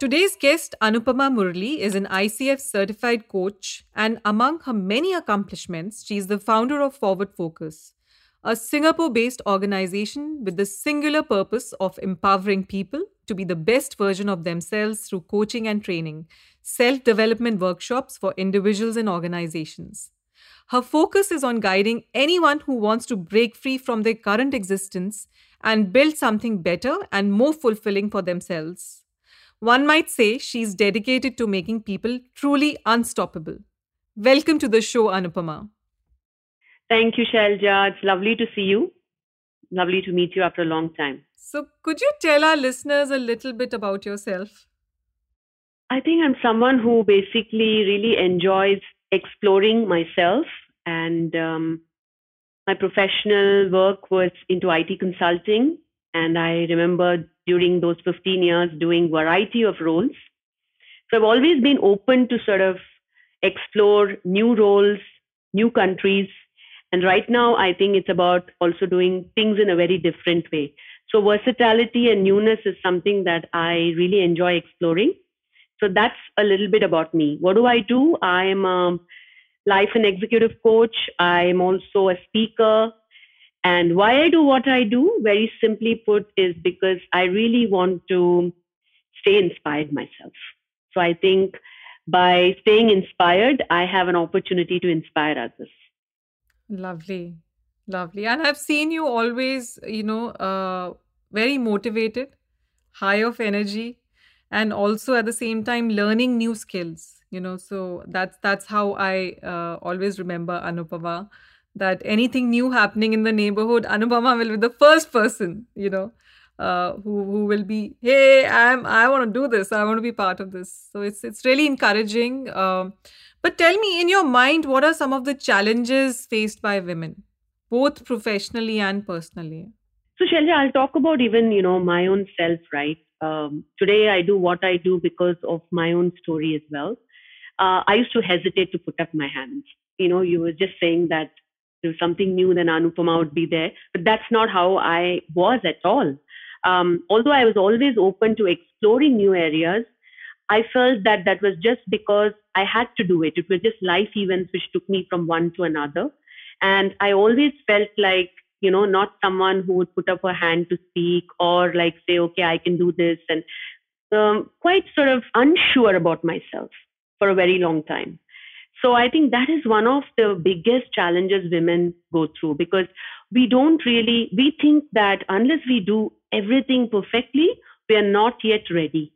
Today's guest, Anupama Murali, is an ICF certified coach, and among her many accomplishments, she is the founder of Forward Focus, a Singapore based organization with the singular purpose of empowering people to be the best version of themselves through coaching and training, self development workshops for individuals and organizations. Her focus is on guiding anyone who wants to break free from their current existence and build something better and more fulfilling for themselves. One might say she's dedicated to making people truly unstoppable. Welcome to the show, Anupama. Thank you, Shailja. It's lovely to see you. Lovely to meet you after a long time. So, could you tell our listeners a little bit about yourself? I think I'm someone who basically really enjoys exploring myself, and my professional work was into IT consulting. And I remember during those 15 years doing variety of roles. So I've always been open to sort of explore new roles, new countries. And right now, I think it's about also doing things in a very different way. So versatility and newness is something that I really enjoy exploring. So that's a little bit about me. What do I do? I am a life and executive coach. I'm also a speaker. And why I do what I do, very simply put, is because I really want to stay inspired myself. So I think by staying inspired, I have an opportunity to inspire others. Lovely, lovely. And I've seen you always, very motivated, high of energy, and also at the same time learning new skills. So that's how I always remember Anupama. That anything new happening in the neighborhood, Anupama will be the first person, who will be, hey, I want to do this. I want to be part of this. So it's really encouraging. But tell me, in your mind, what are some of the challenges faced by women, both professionally and personally? So, Shelja, I'll talk about even, my own self, right? Today, I do what I do because of my own story as well. I used to hesitate to put up my hands. You were just saying that there's something new, then Anupama would be there. But that's not how I was at all. Although I was always open to exploring new areas, I felt that that was just because I had to do it. It was just life events which took me from one to another. And I always felt like, not someone who would put up her hand to speak or like say, okay, I can do this. And quite sort of unsure about myself for a very long time. So I think that is one of the biggest challenges women go through because we think that unless we do everything perfectly, we are not yet ready.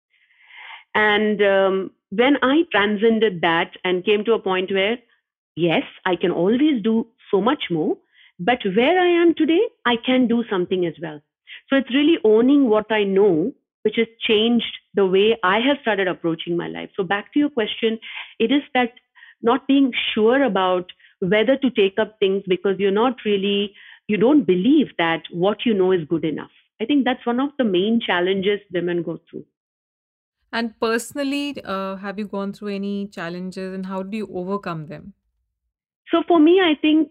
And when I transcended that and came to a point where, yes, I can always do so much more, but where I am today, I can do something as well. So it's really owning what I know, which has changed the way I have started approaching my life. So back to your question, it is that not being sure about whether to take up things because you don't believe that what you know is good enough. I think that's one of the main challenges women go through. And personally, have you gone through any challenges and how do you overcome them? So for me, I think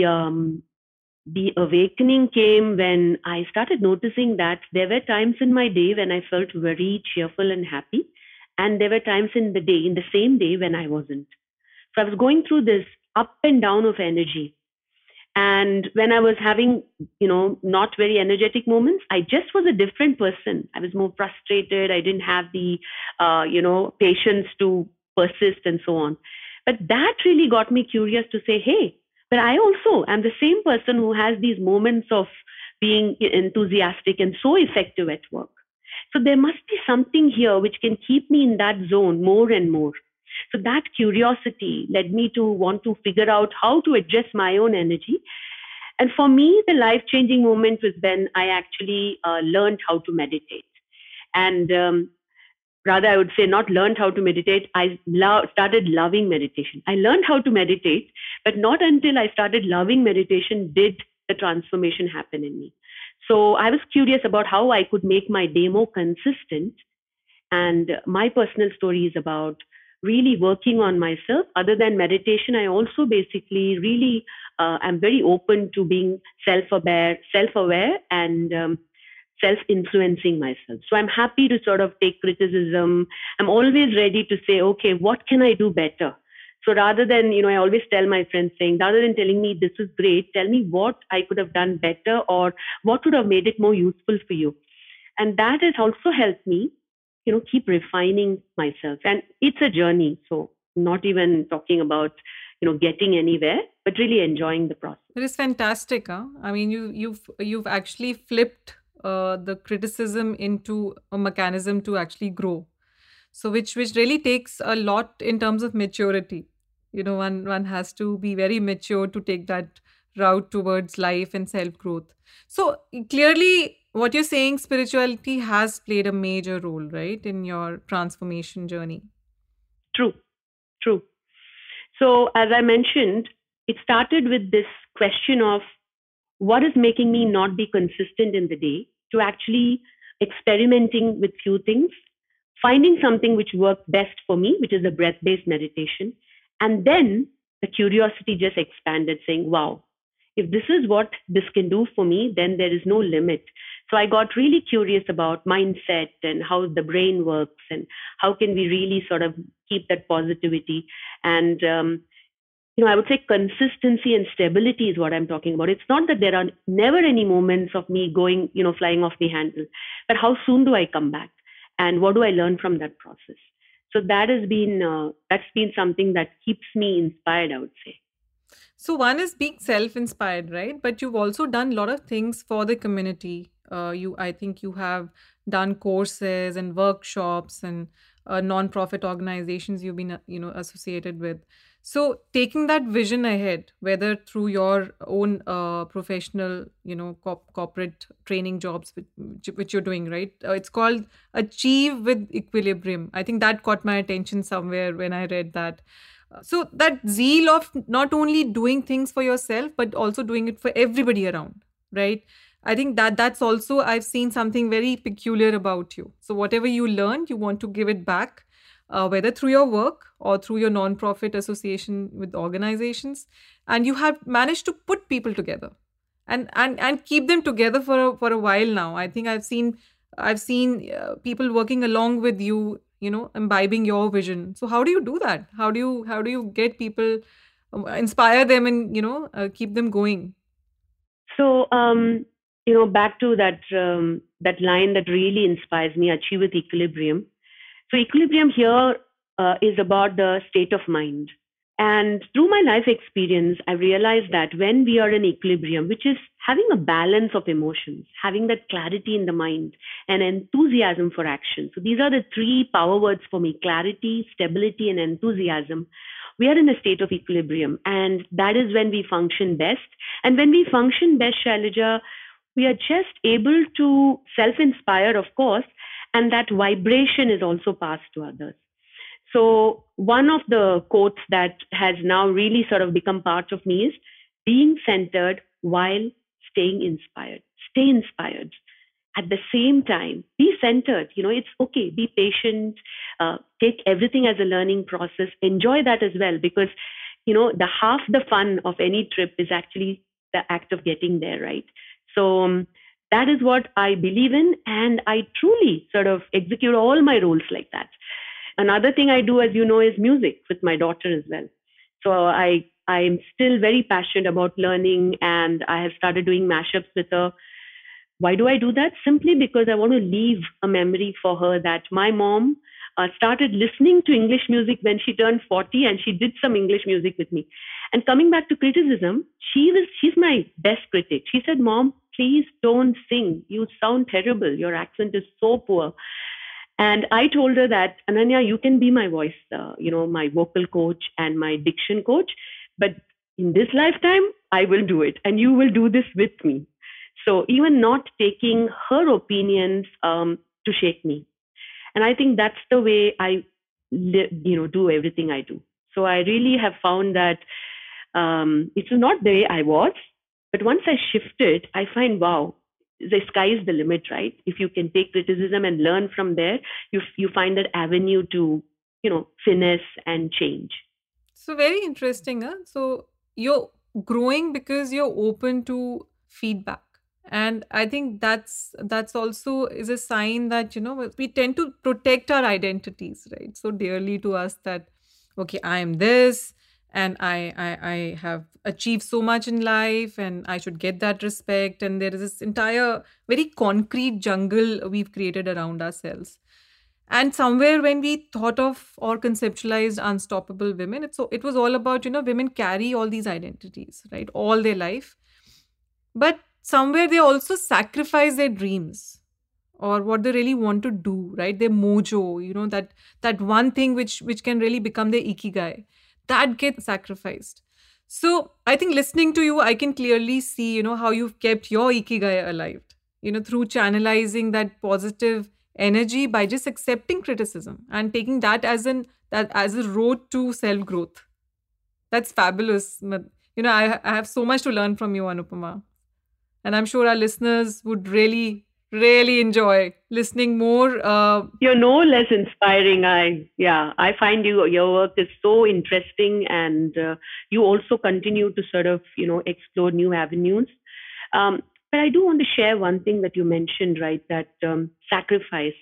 the awakening came when I started noticing that there were times in my day when I felt very cheerful and happy, and there were times in the same day, when I wasn't. So I was going through this up and down of energy. And when I was having, not very energetic moments, I just was a different person. I was more frustrated. I didn't have the, patience to persist and so on. But that really got me curious to say, hey, but I also am the same person who has these moments of being enthusiastic and so effective at work. So there must be something here which can keep me in that zone more and more. So that curiosity led me to want to figure out how to adjust my own energy. And for me, the life changing moment was when I actually learned how to meditate. And rather, I would say not learned how to meditate, started loving meditation. I learned how to meditate, but not until I started loving meditation did the transformation happen in me. So I was curious about how I could make my day more consistent, and my personal story is about really working on myself. Other than meditation, I also basically really am very open to being self-aware, and self-influencing myself. So I'm happy to sort of take criticism. I'm always ready to say, okay, what can I do better? So rather than, I always tell my friends saying, rather than telling me this is great, tell me what I could have done better or what would have made it more useful for you. And that has also helped me, keep refining myself. And it's a journey. So not even talking about, getting anywhere, but really enjoying the process. It is fantastic, huh? I mean, you've actually flipped the criticism into a mechanism to actually grow. So which really takes a lot in terms of maturity. One has to be very mature to take that route towards life and self growth. So clearly, what you're saying, spirituality has played a major role, right, in your transformation journey. True, true. So, as I mentioned, it started with this question of what is making me not be consistent in the day to actually experimenting with few things, finding something which worked best for me, which is a breath based meditation. And then the curiosity just expanded, saying, wow, if this is what this can do for me, then there is no limit. So I got really curious about mindset and how the brain works and how can we really sort of keep that positivity. And I would say consistency and stability is what I'm talking about. It's not that there are never any moments of me going, flying off the handle, but how soon do I come back, and what do I learn from that process? So that's been something that keeps me inspired, I would say. So one is being self-inspired, right? But you've also done a lot of things for the community. I think you have done courses and workshops and non-profit organizations you've been, associated with. So taking that vision ahead, whether through your own professional, corporate training jobs, which you're doing, right? It's called Achieve with Equilibrium. I think that caught my attention somewhere when I read that. So that zeal of not only doing things for yourself, but also doing it for everybody around, right? I think that's also, I've seen something very peculiar about you. So whatever you learned, you want to give it back, whether through your work or through your non-profit association with organizations. And you have managed to put people together and keep them together for a while now. I think I've seen people working along with you, imbibing your vision. So how do you do that? How do you get people, inspire them, and keep them going? So, back to that line that really inspires me, achieve with equilibrium. So, equilibrium here is about the state of mind. And through my life experience, I realized that when we are in equilibrium, which is having a balance of emotions, having that clarity in the mind, and enthusiasm for action. So these are the three power words for me: clarity, stability, and enthusiasm. We are in a state of equilibrium, and that is when we function best. And when we function best, Shailaja, we are just able to self inspire, of course, and that vibration is also passed to others. So, one of the quotes that has now really sort of become part of me is being centered while staying inspired. Stay inspired. At the same time, be centered. It's okay. Be patient. Take everything as a learning process. Enjoy that as well, because, the half the fun of any trip is actually the act of getting there, right? So, that is what I believe in. And I truly sort of execute all my roles like that. Another thing I do, as you know, is music with my daughter as well. So I'm still very passionate about learning, and I have started doing mashups with her. Why do I do that? Simply because I want to leave a memory for her that my mom started listening to English music when she turned 40, and she did some English music with me. And coming back to criticism, she's my best critic. She said, "Mom, please don't sing. You sound terrible. Your accent is so poor." And I told her that, Ananya, you can be my voice, my vocal coach and my diction coach. But in this lifetime, I will do it. And you will do this with me. So even not taking her opinions to shake me. And I think that's the way I, do everything I do. So I really have found that it's not the way I was. But once I shifted, I find, wow, the sky is the limit, right? If you can take criticism and learn from there, you find that avenue to, finesse and change. So very interesting, huh? So you're growing because you're open to feedback. And I think that's also is a sign that, we tend to protect our identities, right, so dearly to us, that okay, I am this, and I have achieved so much in life, and I should get that respect. And there is this entire very concrete jungle we've created around ourselves. And somewhere when we thought of or conceptualized unstoppable women, it was all about, women carry all these identities, right, all their life. But somewhere they also sacrifice their dreams or what they really want to do, right, their mojo, that one thing which can really become their ikigai, that gets sacrificed. So I think listening to you, I can clearly see, how you've kept your ikigai alive, through channelizing that positive energy by just accepting criticism and taking that as a road to self growth. That's fabulous. I have so much to learn from you, Anupama. And I'm sure our listeners would really, really enjoy listening more. You're no less inspiring. I find your work is so interesting, and you also continue to sort of explore new avenues. But I do want to share one thing that you mentioned, right? That sacrifice.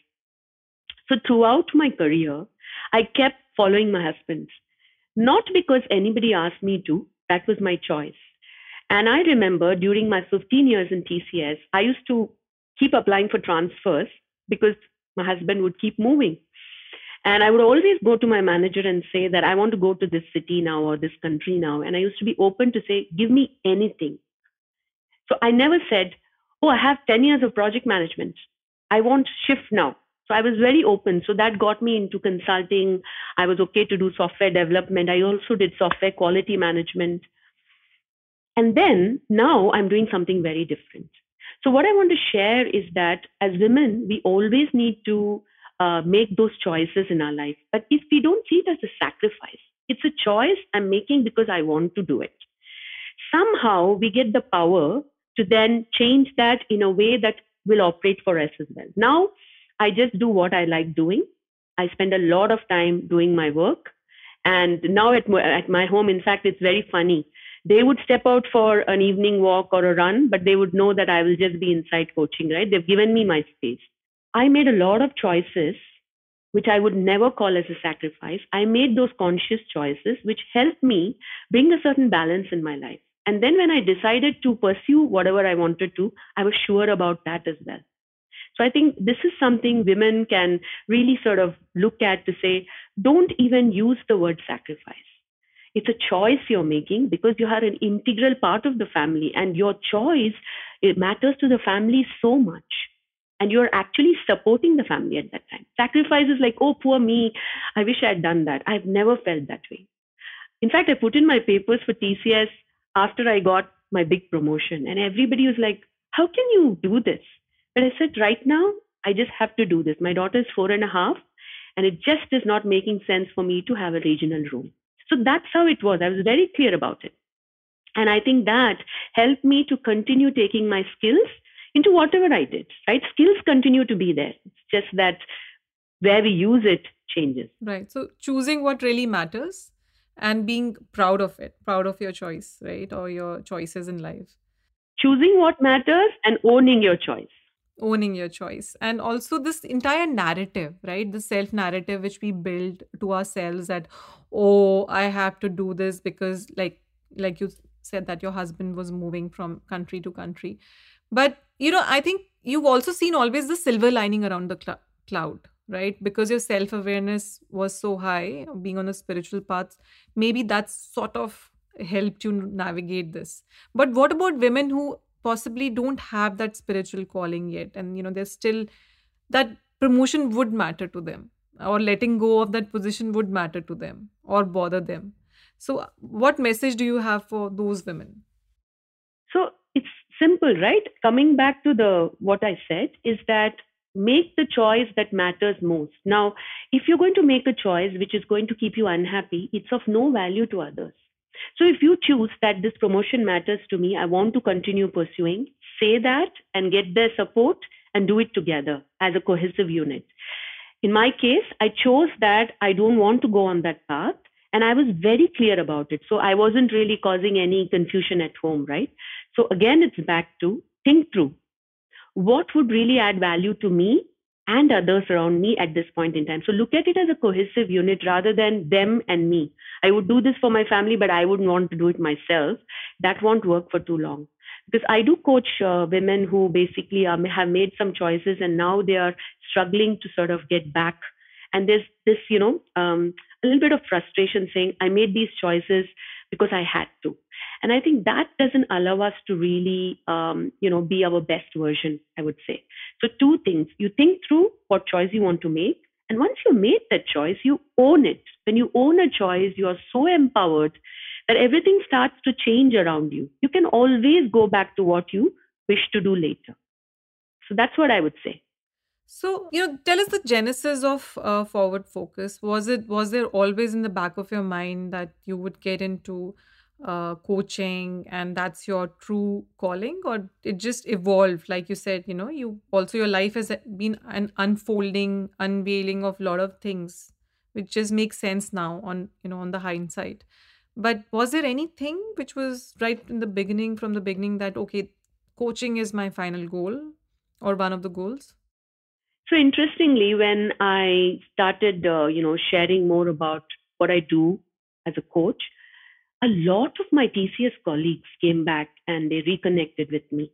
So throughout my career, I kept following my husband, not because anybody asked me to. That was my choice. And I remember during my 15 years in TCS, I used to keep applying for transfers because my husband would keep moving. And I would always go to my manager and say that I want to go to this city now or this country now. And I used to be open to say, give me anything. So I never said, oh, I have 10 years of project management. I want shift now. So I was very open. So that got me into consulting. I was okay to do software development. I also did software quality management. And then now I'm doing something very different. So, what I want to share is that as women, we always need to make those choices in our life. But if we don't see it as a sacrifice, it's a choice I'm making because I want to do it. Somehow we get the power to then change that in a way that will operate for us as well. Now, I just do what I like doing. I spend a lot of time doing my work. And now at my home, in fact, it's very funny. They would step out for an evening walk or a run, but they would know that I will just be inside coaching, right? They've given me my space. I made a lot of choices which I would never call as a sacrifice. I made those conscious choices which helped me bring a certain balance in my life. And then when I decided to pursue whatever I wanted to, I was sure about that as well. So I think this is something women can really sort of look at to say, don't even use the word sacrifice. It's a choice you're making because you are an integral part of the family, and your choice, it matters to the family so much. And you're actually supporting the family at that time. Sacrifice is like, oh, poor me. I wish I had done that. I've never felt that way. In fact, I put in my papers for TCS after I got my big promotion, and everybody was like, how can you do this? But I said, right now, I just have to do this. My daughter is 4.5, and it just is not making sense for me to have a regional room. So that's how it was. I was very clear about it. And I think that helped me to continue taking my skills into whatever I did, right? Skills continue to be there. It's just that where we use it changes. Right. So choosing what really matters and being proud of it, proud of your choice, right? Or your choices in life. Choosing what matters and owning your choice. Owning your choice. And also this entire narrative, right, the self narrative which we build to ourselves, that oh, I have to do this because like you said that your husband was moving from country to country. But I think you've also seen always the silver lining around the cloud, right, because your self awareness was so high, being on a spiritual path. Maybe that's sort of helped you navigate this. But what about women who possibly don't have that spiritual calling yet, and there's still that promotion would matter to them, or letting go of that position would matter to them or bother them? So what message do you have for those women? So it's simple, right? Coming back to the what I said is that make the choice that matters most. Now, if you're going to make a choice which is going to keep you unhappy, it's of no value to others. So if you choose that this promotion matters to me, I want to continue pursuing, say that and get their support and do it together as a cohesive unit. In my case, I chose that I don't want to go on that path. And I was very clear about it. So I wasn't really causing any confusion at home, right? So again, it's back to think through what would really add value to me and others around me at this point in time. So look at it as a cohesive unit rather than them and me. I would do this for my family, but I wouldn't want to do it myself. That won't work for too long. Because I do coach women who basically have made some choices and now they are struggling to sort of get back. And there's this, a little bit of frustration saying, I made these choices because I had to. And I think that doesn't allow us to really, be our best version, I would say. So, two things: you think through what choice you want to make. And once you made that choice, you own it. When you own a choice, you are so empowered that everything starts to change around you. You can always go back to what you wish to do later. So, that's what I would say. So, tell us the genesis of Forward Focus. Was there always in the back of your mind that you would get into coaching and that's your true calling, or it just evolved? Like you said, you also your life has been an unfolding, unveiling of a lot of things, which just makes sense now on the hindsight. But was there anything which was right in the beginning, from the beginning, that okay, coaching is my final goal or one of the goals? So interestingly, when I started, sharing more about what I do as a coach, a lot of my TCS colleagues came back and they reconnected with me.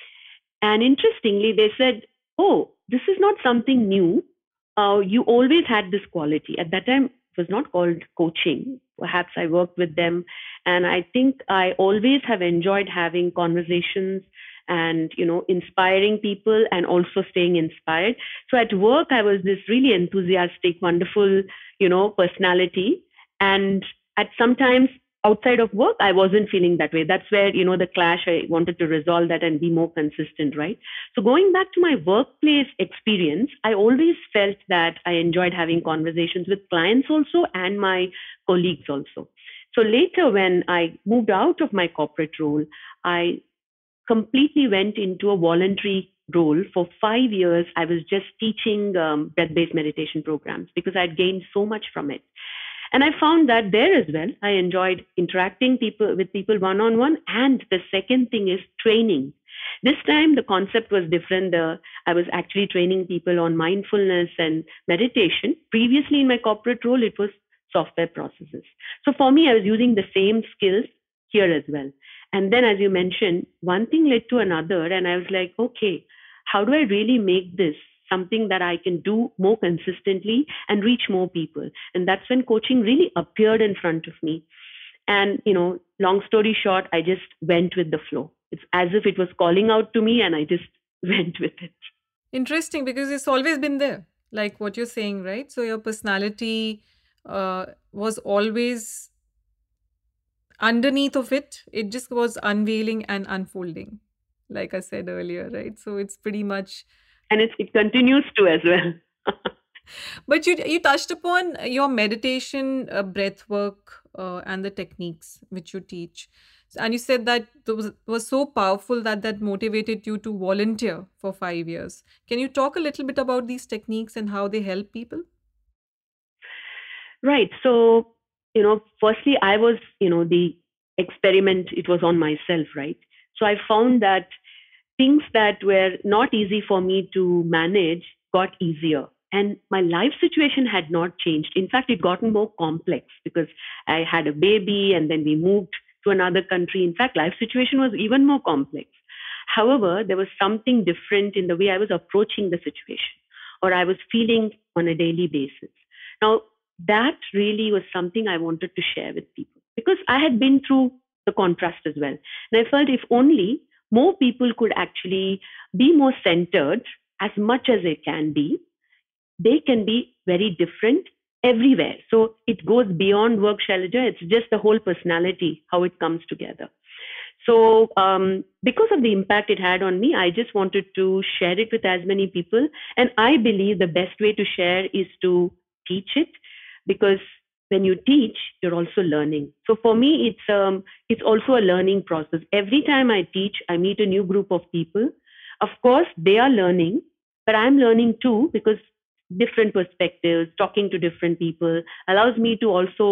And interestingly, they said, "Oh, this is not something new. You always had this quality." At that time, it was not called coaching. Perhaps I worked with them. And I think I always have enjoyed having conversations and, inspiring people and also staying inspired. So at work, I was this really enthusiastic, wonderful, personality. And at sometimes outside of work, I wasn't feeling that way. That's where, the clash, I wanted to resolve that and be more consistent, right? So going back to my workplace experience, I always felt that I enjoyed having conversations with clients also and my colleagues also. So later, when I moved out of my corporate role, I completely went into a voluntary role. For 5 years, I was just teaching breath based meditation programs because I'd gained so much from it. And I found that there as well, I enjoyed interacting with people one on one. And the second thing is training. This time the concept was different. I was actually training people on mindfulness and meditation. Previously in my corporate role, it was software processes. So for me, I was using the same skills here as well. And then, as you mentioned, one thing led to another. And I was like, okay, how do I really make this something that I can do more consistently and reach more people? And that's when coaching really appeared in front of me. And, long story short, I just went with the flow. It's as if it was calling out to me and I just went with it. Interesting, because it's always been there, like what you're saying, right? So your personality was always underneath of it. It just was unveiling and unfolding, like I said earlier, right? So it's pretty much. And it continues to as well. But you touched upon your meditation, breath work, and the techniques which you teach. And you said that was so powerful that motivated you to volunteer for 5 years. Can you talk a little bit about these techniques and how they help people? Right. So, firstly, I was, the experiment, it was on myself, right? So I found that things that were not easy for me to manage got easier. And my life situation had not changed. In fact, it gotten more complex because I had a baby and then we moved to another country. In fact, life situation was even more complex. However, there was something different in the way I was approaching the situation or I was feeling on a daily basis. Now, that really was something I wanted to share with people because I had been through the contrast as well. And I felt if only more people could actually be more centered as much as they can be very different everywhere. So it goes beyond work, Shailaja. It's just the whole personality, how it comes together. So, because of the impact it had on me, I just wanted to share it with as many people. And I believe the best way to share is to teach it because when you teach, you're also learning. So for me, it's also a learning process. Every time I teach, I meet a new group of people. Of course, they are learning, but I'm learning too because different perspectives, talking to different people allows me to also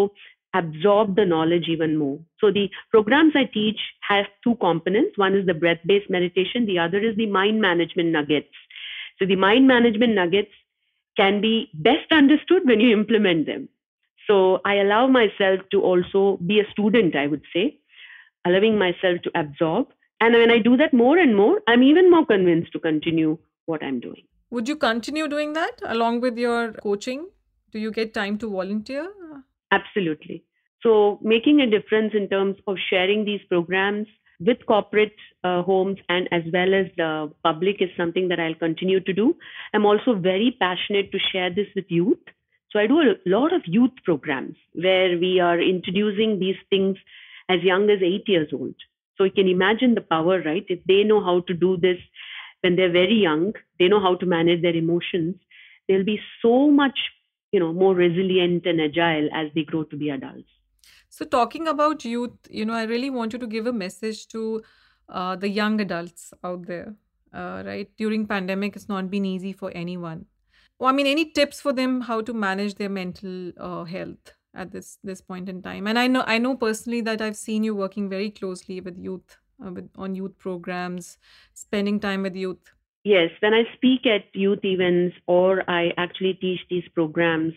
absorb the knowledge even more. So the programs I teach have two components. One is the breath-based meditation. The other is the mind management nuggets. So the mind management nuggets can be best understood when you implement them. So I allow myself to also be a student, I would say, allowing myself to absorb. And when I do that more and more, I'm even more convinced to continue what I'm doing. Would you continue doing that along with your coaching? Do you get time to volunteer? Absolutely. So making a difference in terms of sharing these programs with corporate homes and as well as the public is something that I'll continue to do. I'm also very passionate to share this with youth. So I do a lot of youth programs where we are introducing these things as young as 8 years old. So you can imagine the power, right? If they know how to do this when they're very young, they know how to manage their emotions, they'll be so much, more resilient and agile as they grow to be adults. So, talking about youth, I really want you to give a message to the young adults out there, right? During pandemic, it's not been easy for anyone. Well, I mean, any tips for them how to manage their mental health at this point in time? And I know personally that I've seen you working very closely with youth, on youth programs, spending time with youth. Yes, when I speak at youth events or I actually teach these programs,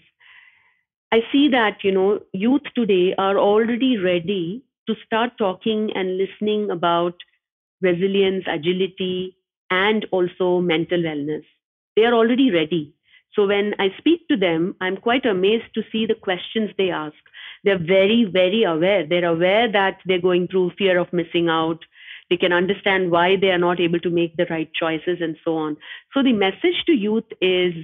I see that, youth today are already ready to start talking and listening about resilience, agility, and also mental wellness. They are already ready. So when I speak to them, I'm quite amazed to see the questions they ask. They're very, very aware. They're aware that they're going through fear of missing out. They can understand why they are not able to make the right choices and so on. So the message to youth is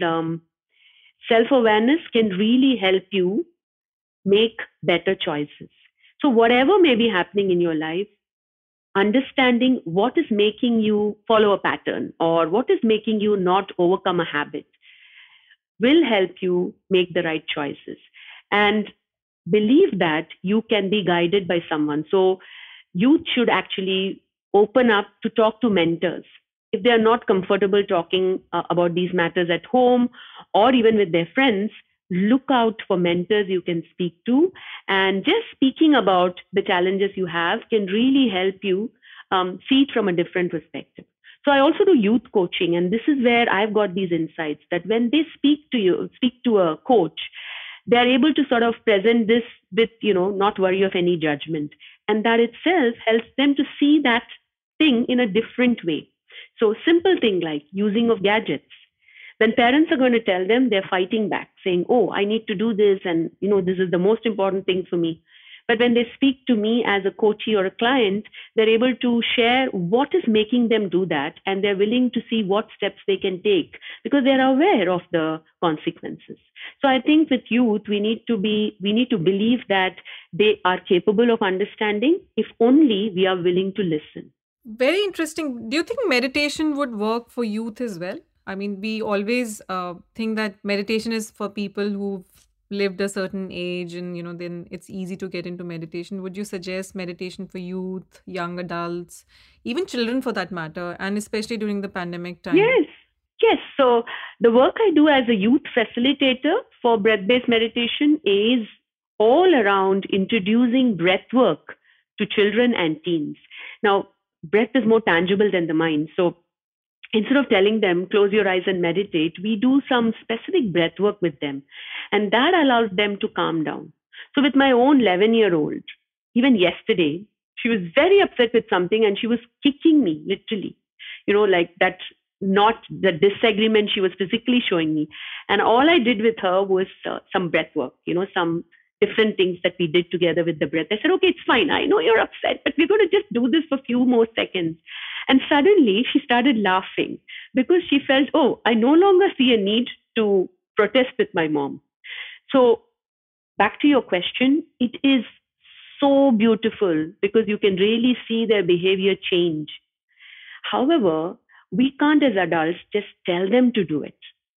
self awareness can really help you make better choices. So, whatever may be happening in your life, understanding what is making you follow a pattern or what is making you not overcome a habit will help you make the right choices. And believe that you can be guided by someone. So, youth should actually open up to talk to mentors. If they are not comfortable talking about these matters at home or even with their friends, look out for mentors you can speak to. And just speaking about the challenges you have can really help you see it from a different perspective. So I also do youth coaching, and this is where I've got these insights that when they speak to a coach, they are able to sort of present this with, not worry of any judgment. And that itself helps them to see that thing in a different way. So simple thing like using of gadgets. When parents are going to tell them, they're fighting back, saying, "Oh, I need to do this, and this is the most important thing for me." But when they speak to me as a coachee or a client, they're able to share what is making them do that, and they're willing to see what steps they can take because they're aware of the consequences. So I think with youth, we need to believe that they are capable of understanding if only we are willing to listen. Very interesting. Do you think meditation would work for youth as well? I mean, we always think that meditation is for people who've lived a certain age and, then it's easy to get into meditation. Would you suggest meditation for youth, young adults, even children for that matter, and especially during the pandemic time? Yes, yes. So the work I do as a youth facilitator for breath-based meditation is all around introducing breath work to children and teens. Now, breath is more tangible than the mind. So instead of telling them close your eyes and meditate, we do some specific breath work with them, and that allows them to calm down. So with my own 11-year-old, even yesterday, she was very upset with something and she was kicking me literally, like that, not the disagreement she was physically showing me. And all I did with her was some breath work, some different things that we did together with the breath. I said, "Okay, it's fine. I know you're upset, but we're going to just do this for a few more seconds." And suddenly she started laughing because she felt, "Oh, I no longer see a need to protest with my mom." So back to your question, it is so beautiful because you can really see their behavior change. However, we can't as adults just tell them to do it.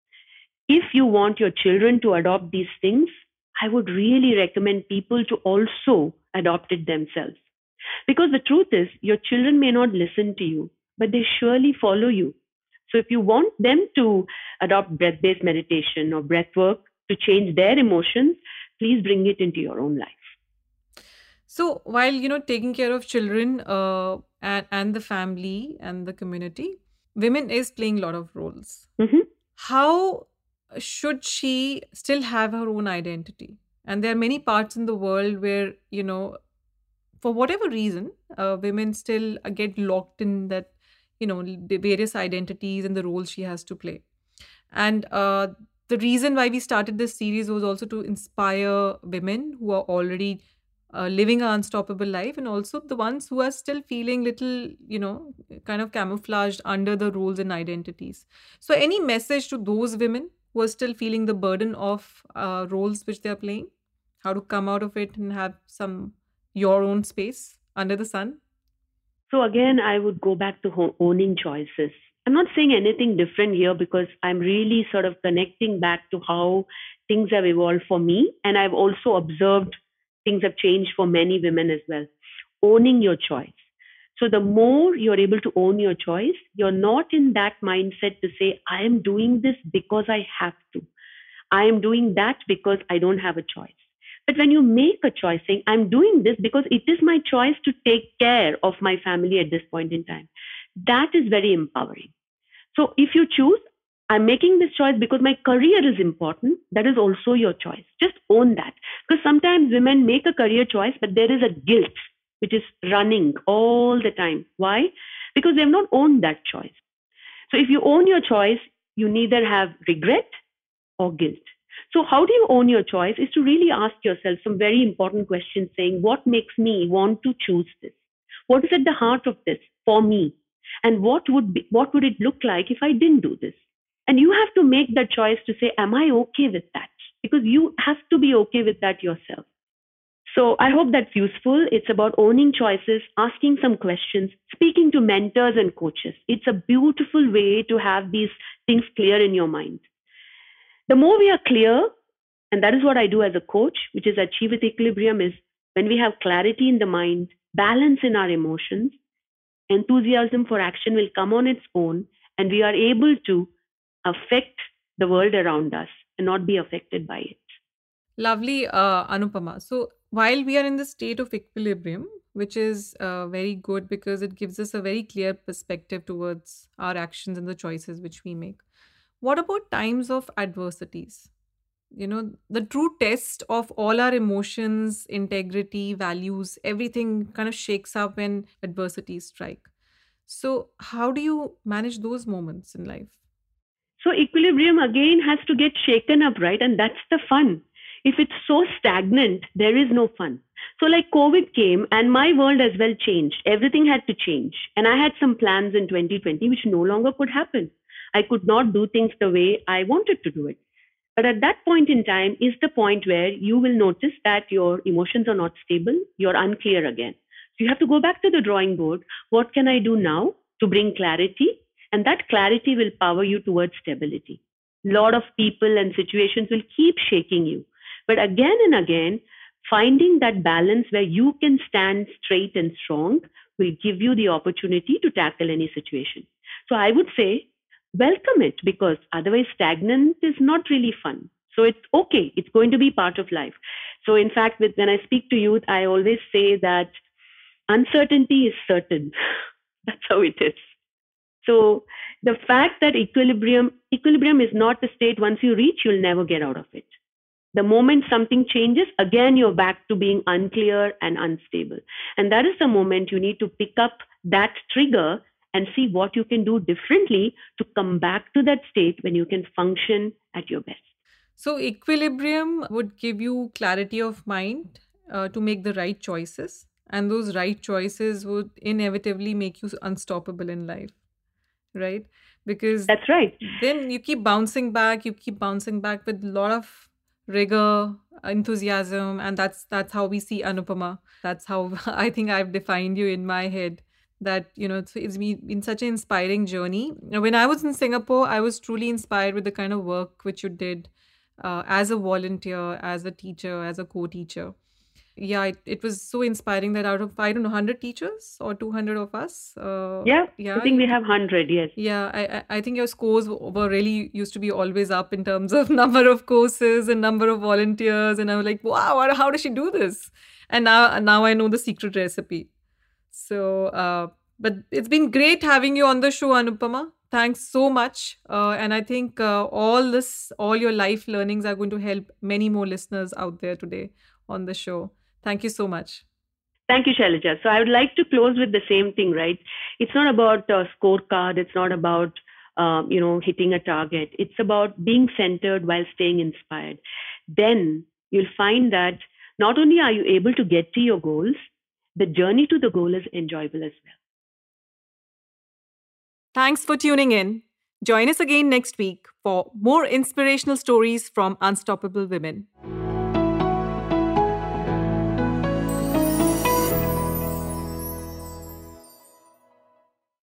If you want your children to adopt these things, I would really recommend people to also adopt it themselves. Because the truth is, your children may not listen to you, but they surely follow you. So if you want them to adopt breath based meditation or breath work to change their emotions, please bring it into your own life. So while taking care of children and the family and the community, women is playing a lot of roles. Hmm. How should she still have her own identity? And there are many parts in the world where for whatever reason, women still get locked in that the various identities and the roles she has to play. And the reason why we started this series was also to inspire women who are already living an unstoppable life, and also the ones who are still feeling little, kind of camouflaged under the roles and identities. So, any message to those women who are still feeling the burden of roles which they are playing? How to come out of it and have some your own space under the sun? So again, I would go back to owning choices. I'm not saying anything different here because I'm really sort of connecting back to how things have evolved for me. And I've also observed things have changed for many women as well. Owning your choice. So the more you're able to own your choice, you're not in that mindset to say, I am doing this because I have to. I am doing that because I don't have a choice. But when you make a choice saying, I'm doing this because it is my choice to take care of my family at this point in time, that is very empowering. So if you choose, I'm making this choice because my career is important, that is also your choice. Just own that. Because sometimes women make a career choice, but there is a guilt which is running all the time. Why? Because they have not owned that choice. So if you own your choice, you neither have regret or guilt. So, how do you own your choice is to really ask yourself some very important questions saying, what makes me want to choose this? What is at the heart of this for me? And what would it look like if I didn't do this? And you have to make that choice to say, am I okay with that? Because you have to be okay with that yourself. So I hope that's useful. It's about owning choices, asking some questions, speaking to mentors and coaches. It's a beautiful way to have these things clear in your mind. The more we are clear, and that is what I do as a coach, which is Achieve with Equilibrium, is when we have clarity in the mind, balance in our emotions, enthusiasm for action will come on its own, and we are able to affect the world around us and not be affected by it. Lovely, Anupama. So, while we are in the state of equilibrium, which is very good because it gives us a very clear perspective towards our actions and the choices which we make. What about times of adversities? The true test of all our emotions, integrity, values, everything kind of shakes up when adversities strike. So, how do you manage those moments in life? So equilibrium again has to get shaken up, right? And that's the fun. If it's so stagnant, there is no fun. So like COVID came and my world as well changed. Everything had to change. And I had some plans in 2020 which no longer could happen. I could not do things the way I wanted to do it. But at that point in time is the point where you will notice that your emotions are not stable, you're unclear again. So you have to go back to the drawing board. What can I do now to bring clarity? And that clarity will power you towards stability. A lot of people and situations will keep shaking you. But again and again, finding that balance where you can stand straight and strong will give you the opportunity to tackle any situation. So I would say welcome it because otherwise stagnant is not really fun. So it's okay. It's going to be part of life. So in fact, when I speak to youth, I always say that uncertainty is certain. That's how it is. So the fact that equilibrium is not a state once you reach, you'll never get out of it. The moment something changes, again you're back to being unclear and unstable. And that is the moment you need to pick up that trigger and see what you can do differently to come back to that state when you can function at your best. So, equilibrium would give you clarity of mind to make the right choices, and those right choices would inevitably make you unstoppable in life, right? Because That's right. then you keep bouncing back with a lot of rigor, enthusiasm, and that's how we see Anupama. That's how I think I've defined you in my head. That it's been such an inspiring journey. When I was in Singapore, I was truly inspired with the kind of work which you did as a volunteer, as a teacher, as a co-teacher. yeah, it was so inspiring that out of, I don't know, 100 teachers or 200 of us, Yeah, I yeah, think we have 100. Yes. yeah, I think your scores were really used to be always up in terms of number of courses and number of volunteers. And I was like, wow, how does she do this? And now I know the secret recipe. So, but it's been great having you on the show, Anupama. Thanks so much. And I think all your life learnings are going to help many more listeners out there today on the show. Thank you so much. Thank you, Shailaja. So I would like to close with the same thing, right? It's not about a scorecard. It's not about hitting a target. It's about being centered while staying inspired. Then you'll find that not only are you able to get to your goals, the journey to the goal is enjoyable as well. Thanks for tuning in. Join us again next week for more inspirational stories from unstoppable women.